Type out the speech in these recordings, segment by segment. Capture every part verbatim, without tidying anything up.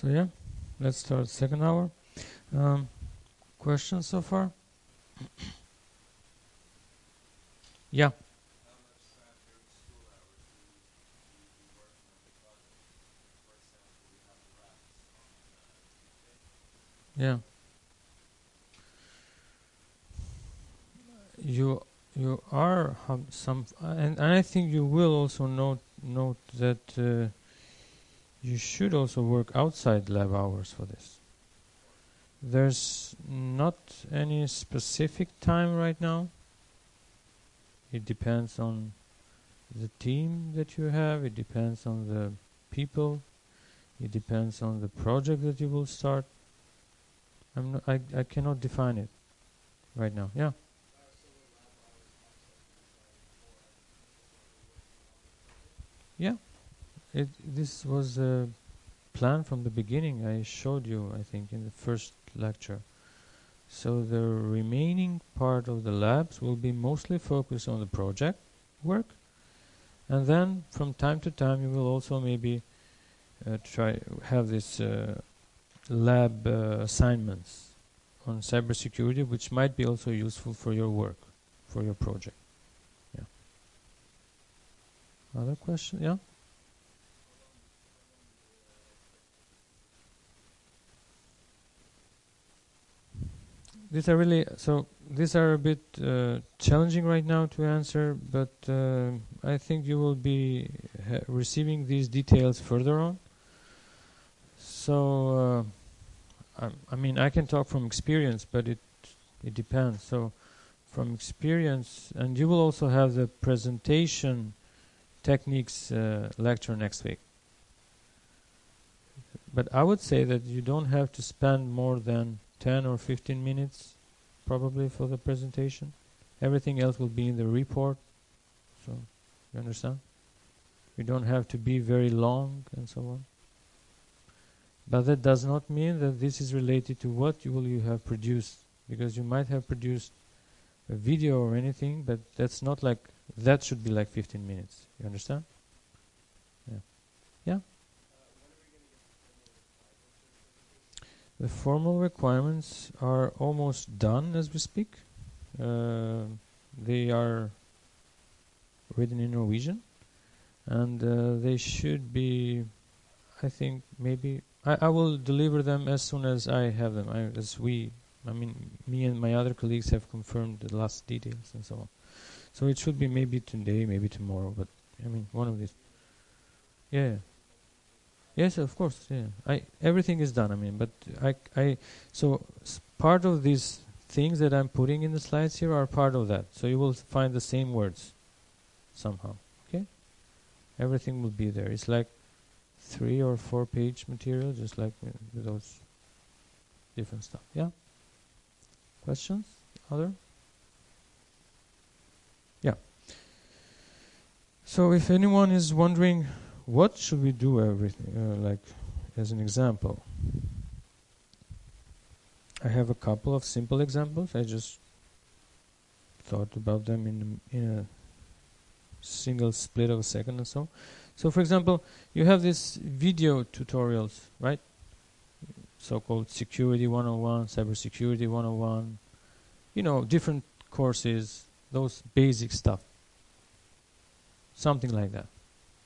So yeah, let's start second hour. Um, questions so far? Yeah. Yeah. You you are hum- some, and, and I think you will also note note that uh, you should also work outside lab hours for this. There's not any specific time right now. It depends on the team that you have. It depends on the people. It depends on the project that you will start. I'm not, I I cannot define it right now. Yeah. Yeah. It this was a plan from the beginning. I showed you, I think, in the first lecture. So the remaining part of the labs will be mostly focused on the project work, and then from time to time you will also maybe uh, try have this uh, lab uh, assignments on cybersecurity, which might be also useful for your work, for your project. Yeah. Other question? Yeah. These are really so. These are a bit uh, challenging right now to answer, but uh, I think you will be ha- receiving these details further on. So, uh, I, I mean, I can talk from experience, but it it depends. So, from experience, and you will also have the presentation techniques uh, lecture next week. But I would say that you don't have to spend more than ten or fifteen minutes probably for the presentation. Everything else will be in the report. So, you understand? You don't have to be very long and so on. But that does not mean that this is related to what you will you have produced, because you might have produced a video or anything, but that's not like that should be like fifteen minutes. You understand? Yeah. Yeah. The formal requirements are almost done as we speak. Uh, they are written in Norwegian, and uh, they should be, I think, maybe I, I will deliver them as soon as I have them. I, as we, I mean, me and my other colleagues have confirmed the last details and so on. So it should be maybe today, maybe tomorrow, but I mean, one of these. Yeah. Yes, of course. Yeah. I everything is done. I mean, but I I so s- part of these things that I'm putting in the slides here are part of that. So you will find the same words somehow. Okay. Everything will be there. It's like three or four page material, just like with with those different stuff. Yeah. Questions? Other? Yeah. So if anyone is wondering, what should we do everything uh, like as an example? I have a couple of simple examples. I just thought about them in in a single split of a second or so. So for example, you have these video tutorials, right? So-called Security one oh one, Cybersecurity one oh one, you know, different courses, those basic stuff. Something like that.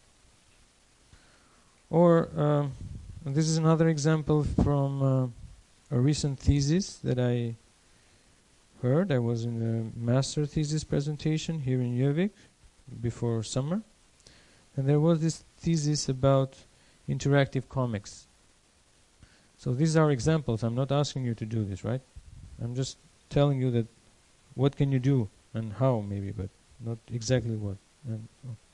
Or, um, this is another example from uh, a recent thesis that I heard. I was in a master thesis presentation here in Gjøvik before summer. And there was this thesis about interactive comics. So these are examples. I'm not asking you to do this, right? I'm just telling you that what can you do and how maybe, but not exactly what. And,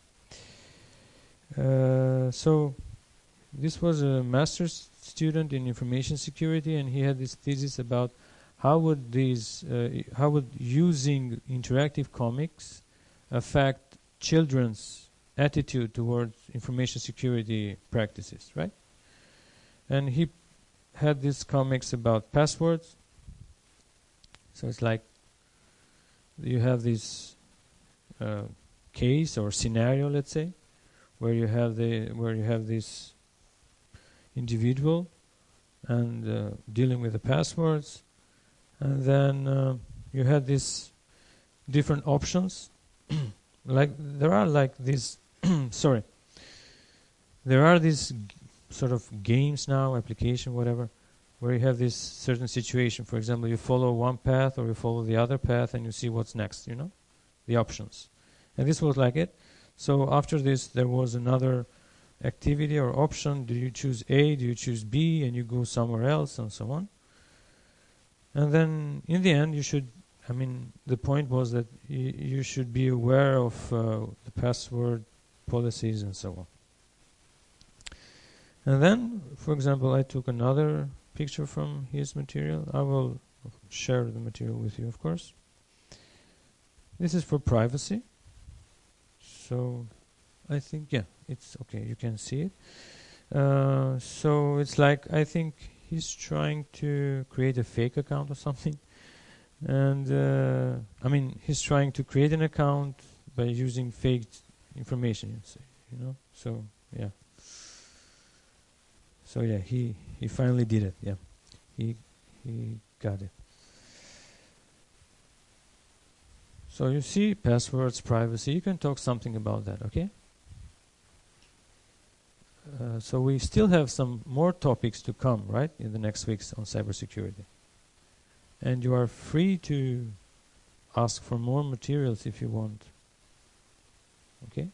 uh, so this was a master's student in information security, and he had this thesis about how would these, uh, how would using interactive comics affect children's attitude towards information security practices, right? And he had these comics about passwords. So it's like you have this uh, case or scenario, let's say, where you have the where you have this individual and uh, dealing with the passwords. And then uh, you had these different options. Like there are like these sorry there are these g- sort of games now, application, whatever, where you have this certain situation. For example, you follow one path or you follow the other path and you see what's next, you know, the options. And this was like it. So after this there was another activity or option. Do you choose A, do you choose B, and you go somewhere else, and so on. And then in the end you should, I mean, the point was that y- you should be aware of uh, the password policies and so on. And then, for example, I took another picture from his material. I will share the material with you, of course. This is for privacy. So I think, yeah, it's okay. You can see it. Uh, so it's like, I think he's trying to create a fake account or something. And uh, I mean, he's trying to create an account by using fake information, you say, you know. So yeah. So yeah, he he finally did it. Yeah, he he got it. So you see, passwords, privacy. You can talk something about that, okay? Uh, so we still have some more topics to come, right, in the next weeks on cybersecurity. And you are free to ask for more materials if you want. Okay?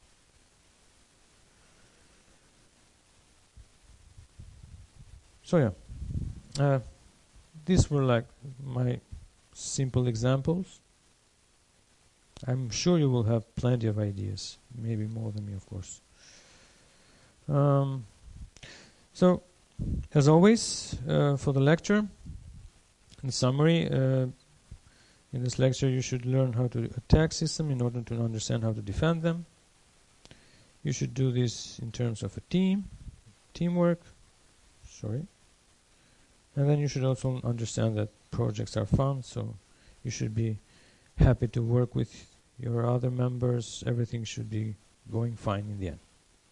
So yeah, uh, these were like my simple examples. I'm sure you will have plenty of ideas, maybe more than me, of course. Um, so, as always, uh, for the lecture, in summary, uh, in this lecture you should learn how to attack system in order to understand how to defend them. You should do this in terms of a team, teamwork, sorry. And then you should also understand that projects are fun, so you should be happy to work with your other members. Everything should be going fine in the end.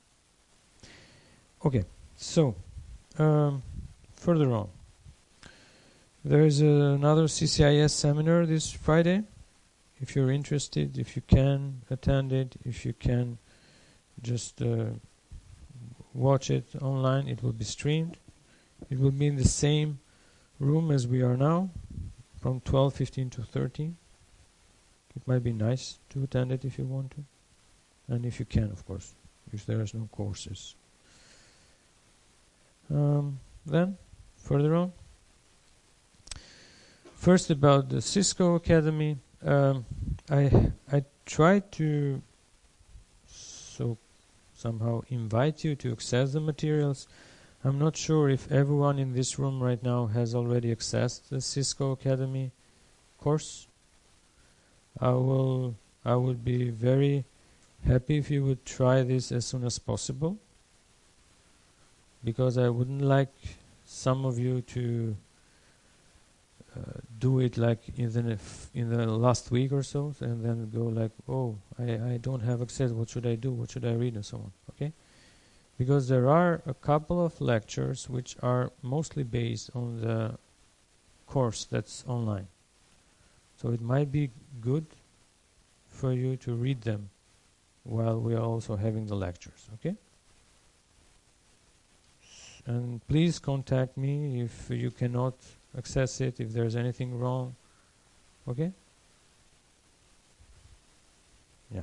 Okay, so um, further on. There is uh, another C C I S seminar this Friday. If you're interested, if you can attend it, if you can just uh, watch it online, it will be streamed. It will be in the same room as we are now, from twelve fifteen to thirteen. It might be nice to attend it if you want to, and if you can, of course, if there is no courses. Um, then, further on. First, about the Cisco Academy. Um, I I tried to so somehow invite you to access the materials. I'm not sure if everyone in this room right now has already accessed the Cisco Academy course. I will I would be very happy if you would try this as soon as possible, because I wouldn't like some of you to uh, do it like in the nef- in the last week or so, and then go like, oh, I, I don't have access, what should I do, what should I read, and so on. Okay, because there are a couple of lectures which are mostly based on the course that's online, so it might be good for you to read them while we are also having the lectures. Okay, and please contact me if you cannot access it, if there's anything wrong. Okay? Yeah.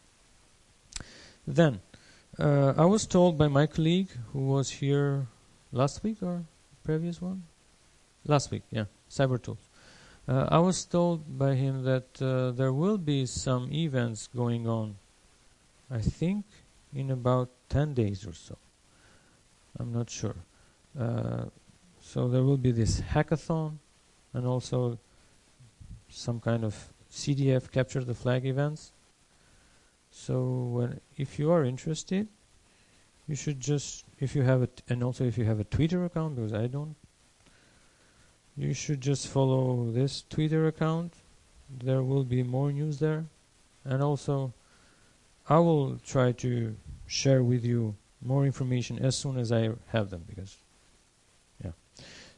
Then, uh, I was told by my colleague who was here last week or previous one? Last week, yeah, CyberTools. Uh, I was told by him that uh, there will be some events going on, I think in about ten days or so. I'm not sure. Uh, So there will be this hackathon and also some kind of C D F capture the flag events. So when, if you are interested, you should just, if you have it, and also if you have a Twitter account, because I don't, you should just follow this Twitter account. There will be more news there. And also I will try to share with you more information as soon as I have them, because yeah.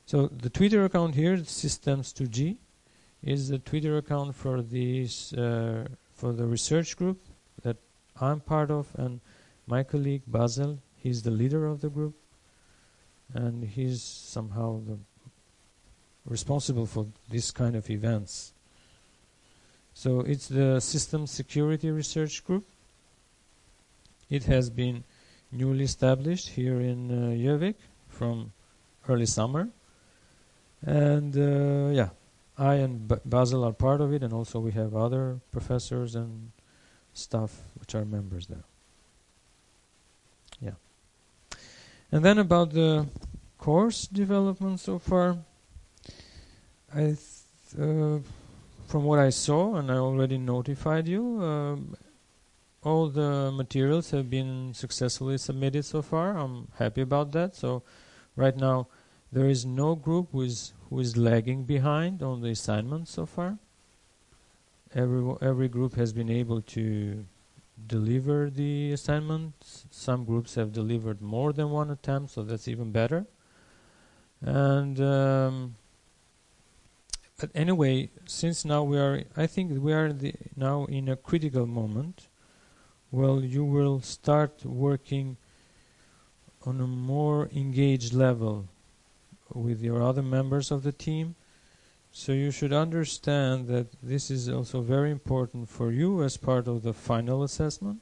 So the Twitter account here, Systems two G, is the Twitter account for this uh, for the research group that I'm part of, and my colleague Basil, he's the leader of the group, and he's somehow the responsible for this kind of events. So it's the Systems Security Research Group. It has been newly established here in uh, Gjøvik from early summer, and uh, yeah, I and B Basil are part of it, and also we have other professors and staff which are members there. Yeah. And then about the course development so far, I th uh, from what I saw, and I already notified you, um, all the materials have been successfully submitted so far. I'm happy about that. So right now there is no group who is who is lagging behind on the assignment so far. Every every group has been able to deliver the assignments. Some groups have delivered more than one attempt, so that's even better. And um, but anyway, since now we are, I think we are the, now in a critical moment. Well, you will start working on a more engaged level with your other members of the team. So you should understand that this is also very important for you as part of the final assessment.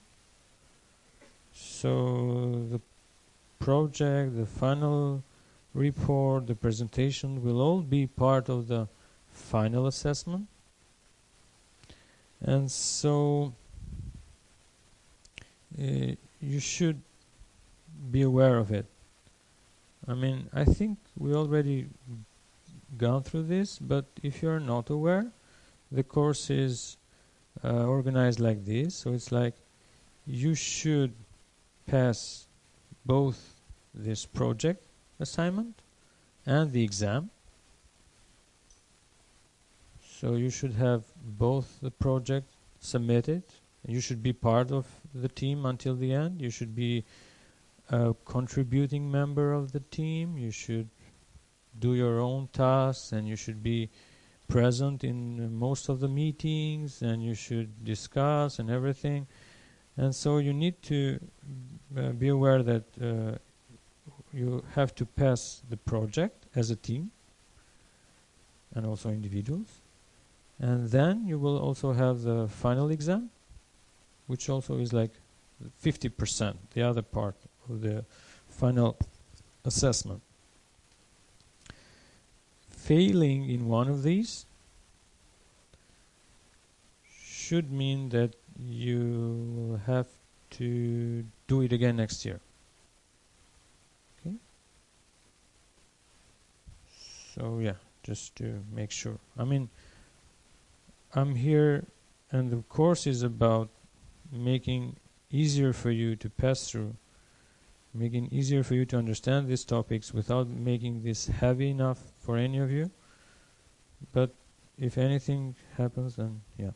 So the project, the final report, the presentation will all be part of the final assessment. And so uh, you should be aware of it. I mean, I think we already gone through this, but if you are not aware, the course is uh, organized like this. So it's like you should pass both this project assignment and the exam. So you should have both the project submitted. You should be part of the team until the end. You should be a contributing member of the team. You should do your own tasks, and you should be present in uh, most of the meetings, and you should discuss and everything. And so you need to uh, be aware that uh, you have to pass the project as a team and also individuals. And then you will also have the final exam, which also is like fifty percent, the other part of the final assessment. Failing in one of these should mean that you will have to do it again next year. Okay? So yeah, just to make sure. I mean, I'm here, and the course is about making easier for you to pass through, making easier for you to understand these topics without making this heavy enough for any of you. But if anything happens, then yeah.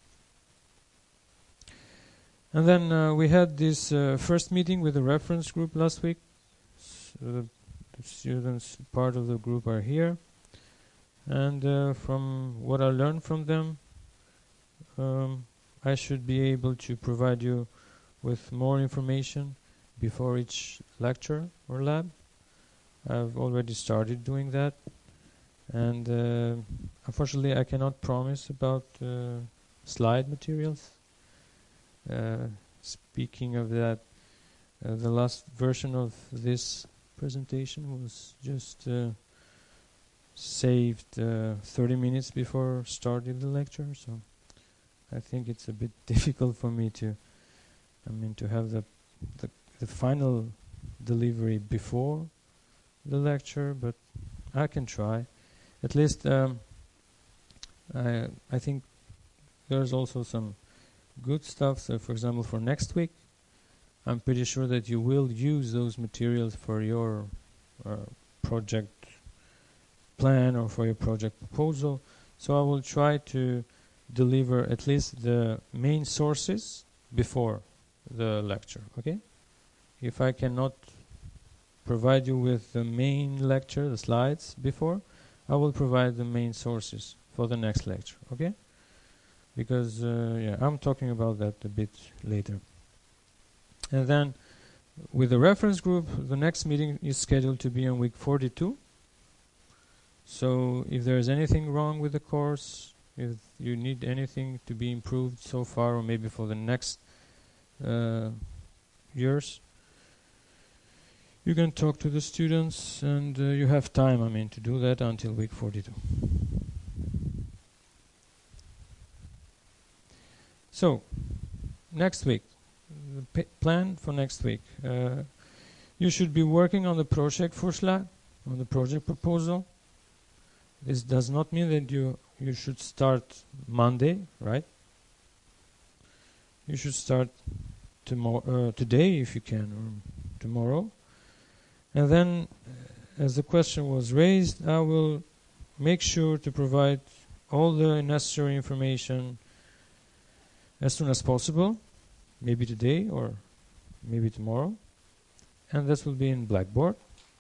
And then uh, we had this uh, first meeting with the reference group last week. So the students part of the group are here. And uh, from what I learned from them, um, I should be able to provide you with more information before each lecture or lab. I've already started doing that, and uh, unfortunately I cannot promise about uh, slide materials. Uh, speaking of that, uh, the last version of this presentation was just uh, saved uh, thirty minutes before starting the lecture, so I think it's a bit difficult for me to, I mean, to have the the, the final delivery before the lecture, but I can try. At least um, I I think there's also some good stuff. So, for example, for next week, I'm pretty sure that you will use those materials for your uh, project plan or for your project proposal. So I will try to deliver at least the main sources before the lecture. Okay? If I cannot provide you with the main lecture, the slides before, I will provide the main sources for the next lecture, okay? Because, uh, yeah, I'm talking about that a bit later. And then, with the reference group, the next meeting is scheduled to be on week forty-two. So, if there is anything wrong with the course, if you need anything to be improved so far, or maybe for the next uh, years, you can talk to the students, and uh, you have time, I mean, to do that until week forty-two. So, next week, the p plan for next week. Uh, you should be working on the project Vorschlag, on the project proposal. This does not mean that you, you should start Monday, right? You should start tomorrow, uh, today if you can, or tomorrow. And then, uh, as the question was raised, I will make sure to provide all the necessary information as soon as possible, maybe today or maybe tomorrow. And this will be in Blackboard.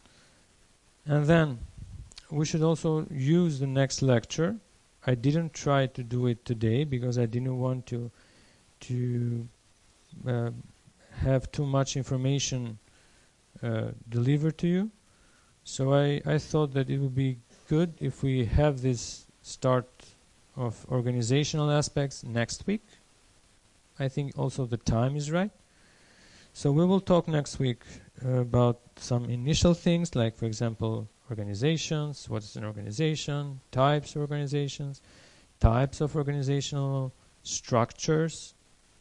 And then, we should also use the next lecture. I didn't try to do it today because I didn't want to, to uh, have too much information Uh, delivered to you. So I, I thought that it would be good if we have this start of organizational aspects next week. I think also the time is right. So we will talk next week uh, about some initial things, like, for example, organizations, what is an organization, types of organizations, types of organizational structures.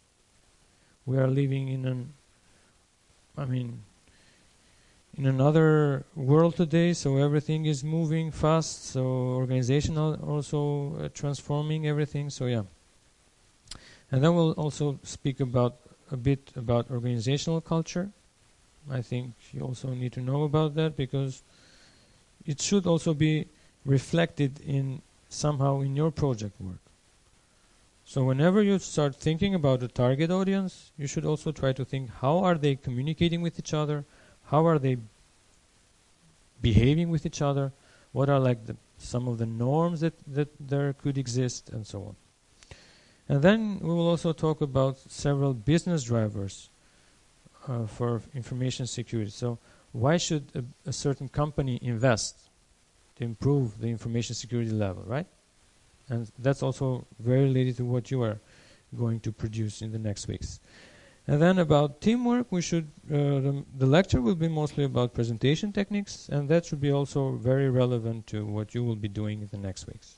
We are living in an, I mean, in another world today, so everything is moving fast, so organizational also uh, transforming everything, so yeah. And then we'll also speak about a bit about organizational culture. I think you also need to know about that, because it should also be reflected in somehow in your project work. So whenever you start thinking about the target audience, you should also try to think, how are they communicating with each other? How are they behaving with each other? What are like the, some of the norms that, that there could exist, and so on. And then we will also talk about several business drivers uh, for information security. So why should a, a certain company invest to improve the information security level, right? And that's also very related to what you are going to produce in the next weeks. And then about teamwork, we should, uh, the, the lecture will be mostly about presentation techniques, and that should be also very relevant to what you will be doing in the next weeks.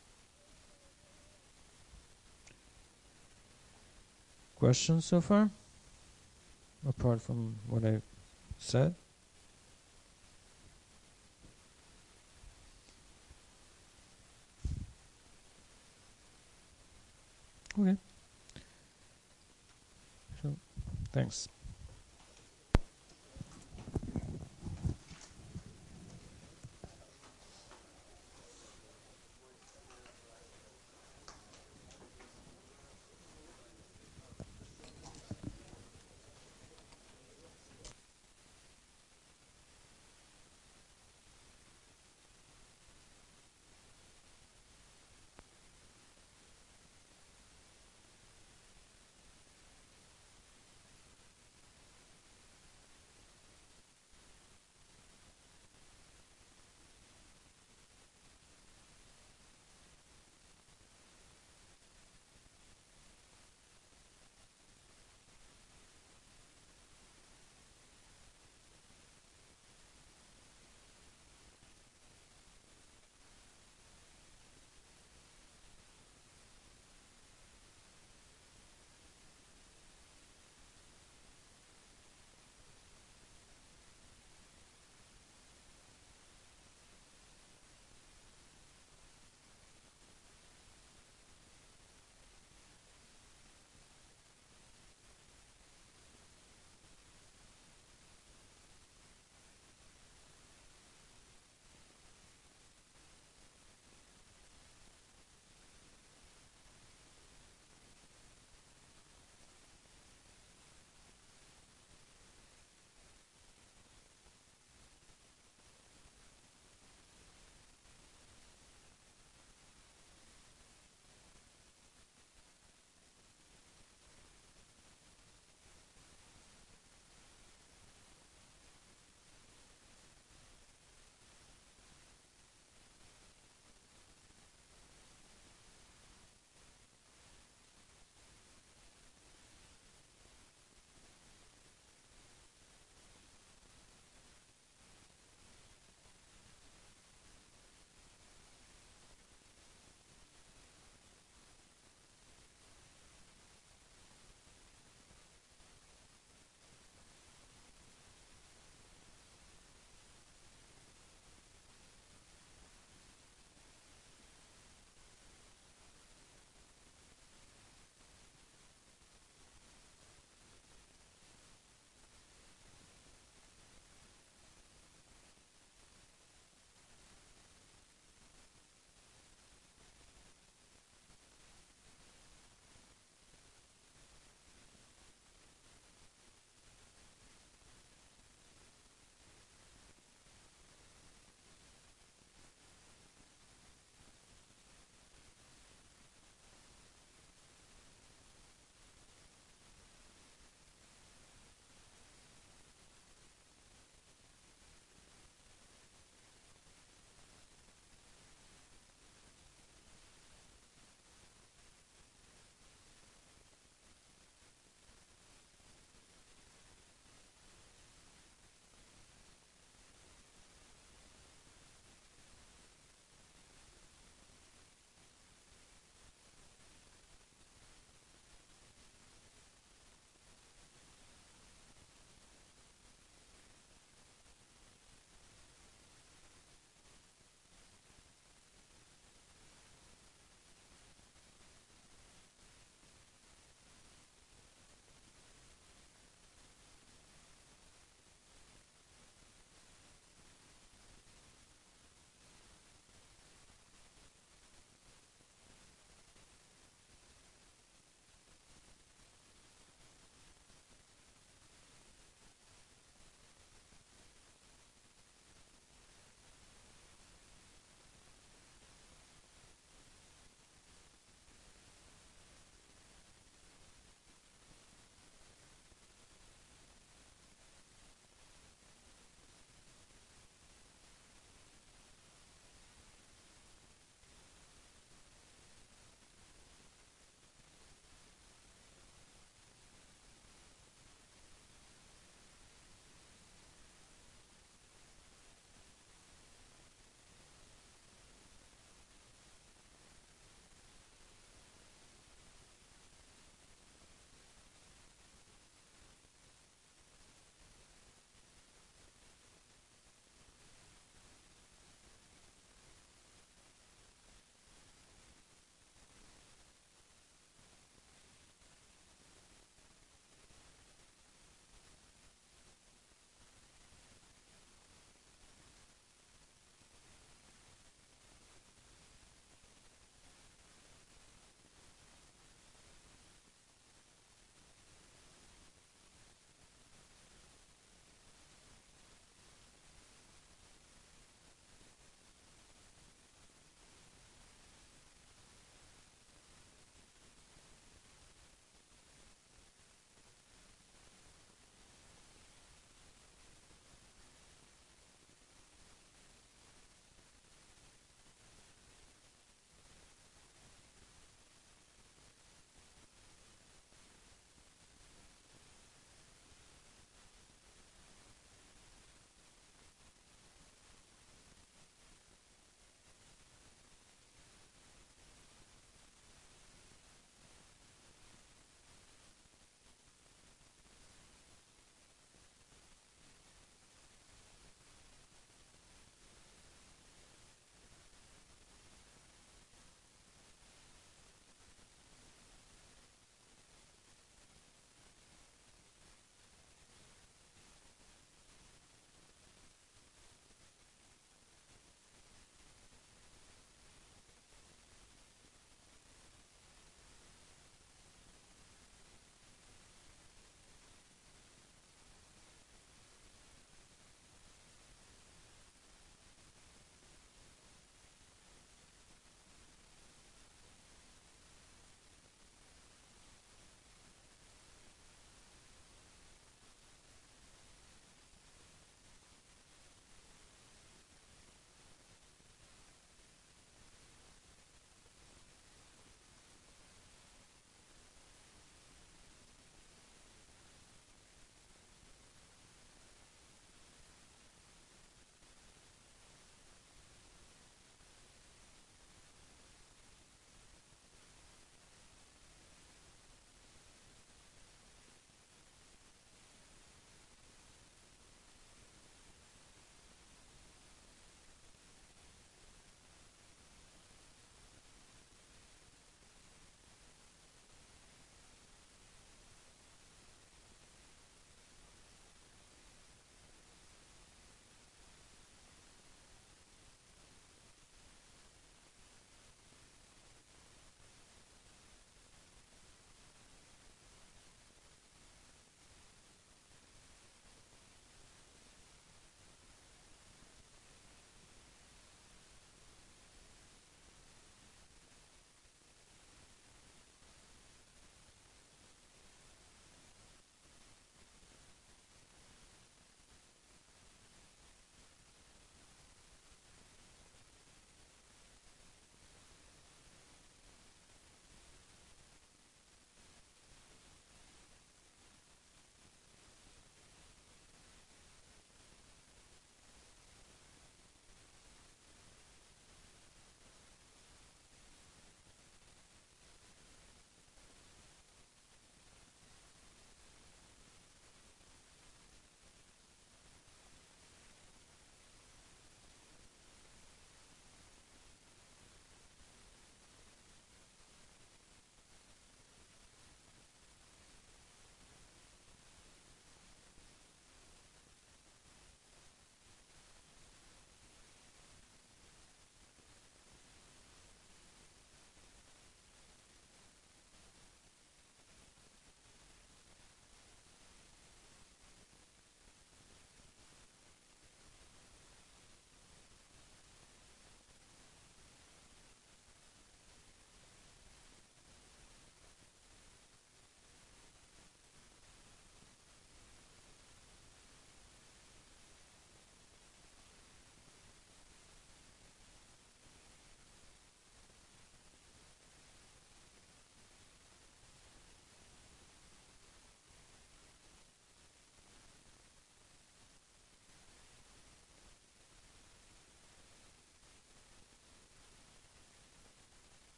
Questions so far? Apart from what I said? Okay. So, thanks.